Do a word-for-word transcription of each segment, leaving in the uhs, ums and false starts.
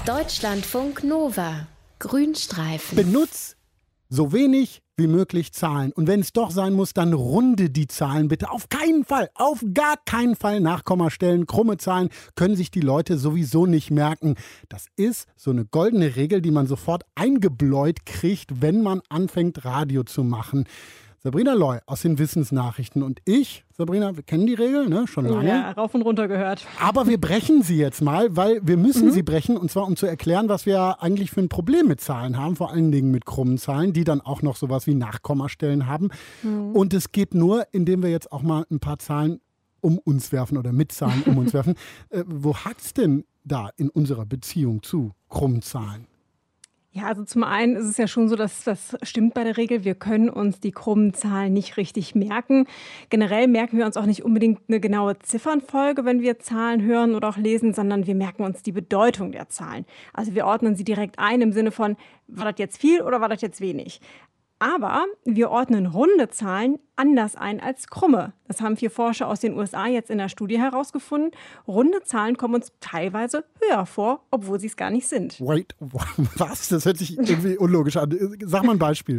Deutschlandfunk Nova. Grünstreifen. Benutz so wenig wie möglich Zahlen. Und wenn es doch sein muss, dann runde die Zahlen bitte. Auf keinen Fall, auf gar keinen Fall Nachkommastellen. Krumme Zahlen können sich die Leute sowieso nicht merken. Das ist so eine goldene Regel, die man sofort eingebläut kriegt, wenn man anfängt, Radio zu machen. Sabrina Loy aus den Wissensnachrichten und ich, Sabrina, wir kennen die Regel, ne? Schon lange. Ja, rauf und runter gehört. Aber wir brechen sie jetzt mal, weil wir müssen mhm. sie brechen. Und zwar, um zu erklären, was wir eigentlich für ein Problem mit Zahlen haben. Vor allen Dingen mit krummen Zahlen, die dann auch noch sowas wie Nachkommastellen haben. Mhm. Und es geht nur, indem wir jetzt auch mal ein paar Zahlen um uns werfen oder mit Zahlen um uns werfen. Äh, wo hakt's denn da in unserer Beziehung zu krummen Zahlen? Ja, also zum einen ist es ja schon so, dass das stimmt bei der Regel. Wir können uns die krummen Zahlen nicht richtig merken. Generell merken wir uns auch nicht unbedingt eine genaue Ziffernfolge, wenn wir Zahlen hören oder auch lesen, sondern wir merken uns die Bedeutung der Zahlen. Also wir ordnen sie direkt ein im Sinne von, war das jetzt viel oder war das jetzt wenig? Aber wir ordnen runde Zahlen anders ein als krumme. Das haben vier Forscher aus den U S A jetzt in der Studie herausgefunden. Runde Zahlen kommen uns teilweise höher vor, obwohl sie es gar nicht sind. Wait, was? Das hört sich irgendwie unlogisch an. Sag mal ein Beispiel.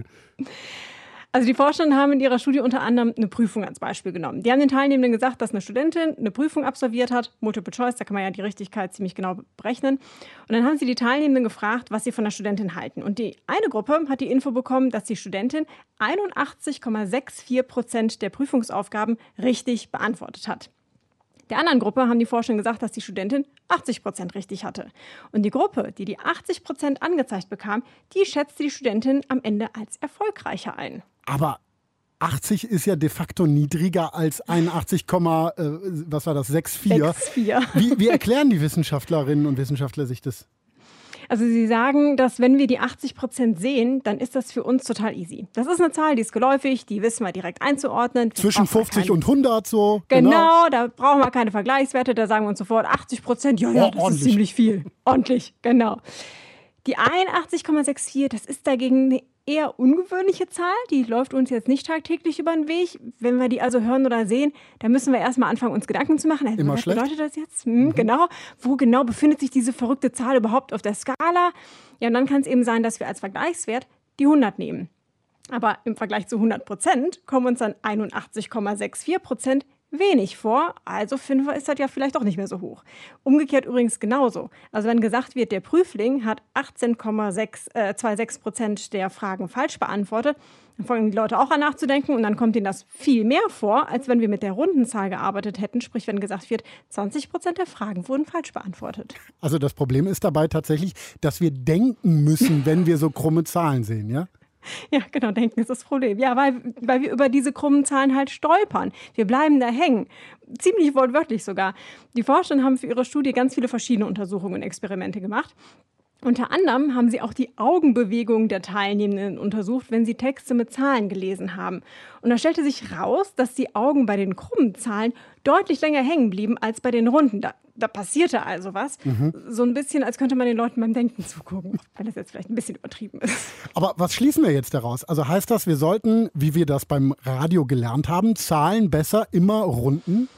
Also die Forscher haben in ihrer Studie unter anderem eine Prüfung als Beispiel genommen. Die haben den Teilnehmenden gesagt, dass eine Studentin eine Prüfung absolviert hat, Multiple Choice, da kann man ja die Richtigkeit ziemlich genau berechnen. Und dann haben sie die Teilnehmenden gefragt, was sie von der Studentin halten. Und die eine Gruppe hat die Info bekommen, dass die Studentin einundachtzig Komma vierundsechzig Prozent der Prüfungsaufgaben richtig beantwortet hat. Der anderen Gruppe haben die Forscher gesagt, dass die Studentin achtzig Prozent richtig hatte. Und die Gruppe, die die achtzig Prozent angezeigt bekam, die schätzte die Studentin am Ende als erfolgreicher ein. Aber achtzig ist ja de facto niedriger als einundachtzig, äh, was war das, sechs Komma vier. Wie, wie erklären die Wissenschaftlerinnen und Wissenschaftler sich das? Also sie sagen, dass wenn wir die achtzig Prozent sehen, dann ist das für uns total easy. Das ist eine Zahl, die ist geläufig, die wissen wir direkt einzuordnen. Zwischen fünfzig und hundert so. Genau, genau, da brauchen wir keine Vergleichswerte, da sagen wir uns sofort achtzig Prozent, ja, ja, das oh, ist ziemlich viel. Ordentlich, genau. Die einundachtzig Komma vierundsechzig, das ist dagegen eine eher ungewöhnliche Zahl, die läuft uns jetzt nicht tagtäglich über den Weg. Wenn wir die also hören oder sehen, dann müssen wir erstmal anfangen, uns Gedanken zu machen. Also, Immer was schlecht. bedeutet das jetzt? Hm, mhm. Genau. Wo genau befindet sich diese verrückte Zahl überhaupt auf der Skala? Ja, und dann kann es eben sein, dass wir als Vergleichswert die hundert nehmen. Aber im Vergleich zu hundert Prozent kommen uns dann einundachtzig Komma vierundsechzig Prozent wenig vor, also finden wir, ist das ja vielleicht auch nicht mehr so hoch. Umgekehrt übrigens genauso. Also wenn gesagt wird, der Prüfling hat achtzehn Komma sechsundzwanzig Prozent der Fragen falsch beantwortet, dann fangen die Leute auch an nachzudenken und dann kommt ihnen das viel mehr vor, als wenn wir mit der runden Zahl gearbeitet hätten. Sprich, wenn gesagt wird, zwanzig Prozent der Fragen wurden falsch beantwortet. Also das Problem ist dabei tatsächlich, dass wir denken müssen, wenn wir so krumme Zahlen sehen, ja? Ja, genau, denken ist das Problem. Ja, weil, weil wir über diese krummen Zahlen halt stolpern. Wir bleiben da hängen. Ziemlich wortwörtlich sogar. Die Forscher haben für ihre Studie ganz viele verschiedene Untersuchungen und Experimente gemacht. Unter anderem haben sie auch die Augenbewegungen der Teilnehmenden untersucht, wenn sie Texte mit Zahlen gelesen haben. Und da stellte sich raus, dass die Augen bei den krummen Zahlen deutlich länger hängen blieben als bei den runden. Da, da passierte also was. Mhm. So ein bisschen, als könnte man den Leuten beim Denken zugucken, wenn das jetzt vielleicht ein bisschen übertrieben ist. Aber was schließen wir jetzt daraus? Also heißt das, wir sollten, wie wir das beim Radio gelernt haben, Zahlen besser immer runden?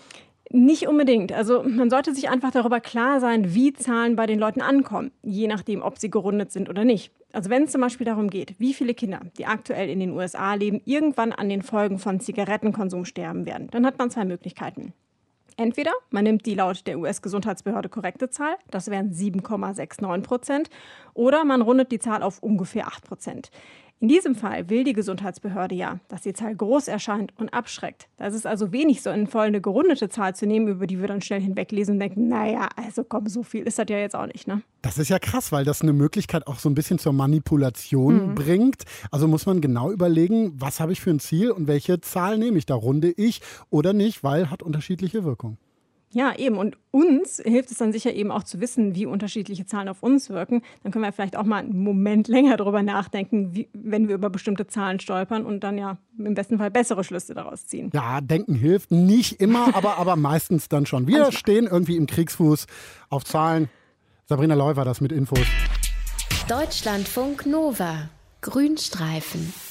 Nicht unbedingt. Also man sollte sich einfach darüber klar sein, wie Zahlen bei den Leuten ankommen, je nachdem, ob sie gerundet sind oder nicht. Also wenn es zum Beispiel darum geht, wie viele Kinder, die aktuell in den U S A leben, irgendwann an den Folgen von Zigarettenkonsum sterben werden, dann hat man zwei Möglichkeiten. Entweder man nimmt die laut der U S-Gesundheitsbehörde korrekte Zahl, das wären sieben Komma neunundsechzig Prozent, oder man rundet die Zahl auf ungefähr acht Prozent. In diesem Fall will die Gesundheitsbehörde ja, dass die Zahl groß erscheint und abschreckt. Da ist es also wenig sinnvoll, eine gerundete Zahl zu nehmen, über die wir dann schnell hinweglesen und denken, naja, also komm, so viel ist das ja jetzt auch nicht, ne? Das ist ja krass, weil das eine Möglichkeit auch so ein bisschen zur Manipulation mhm. bringt. Also muss man genau überlegen, was habe ich für ein Ziel und welche Zahl nehme ich? Da runde ich oder nicht, weil hat unterschiedliche Wirkung. Ja, eben. Und uns hilft es dann sicher eben auch zu wissen, wie unterschiedliche Zahlen auf uns wirken. Dann können wir vielleicht auch mal einen Moment länger darüber nachdenken, wie, wenn wir über bestimmte Zahlen stolpern und dann ja im besten Fall bessere Schlüsse daraus ziehen. Ja, denken hilft nicht immer, aber, aber meistens dann schon. Wir stehen irgendwie im Kriegsfuß auf Zahlen. Sabrina Loy war das mit Infos. Deutschlandfunk Nova. Grünstreifen.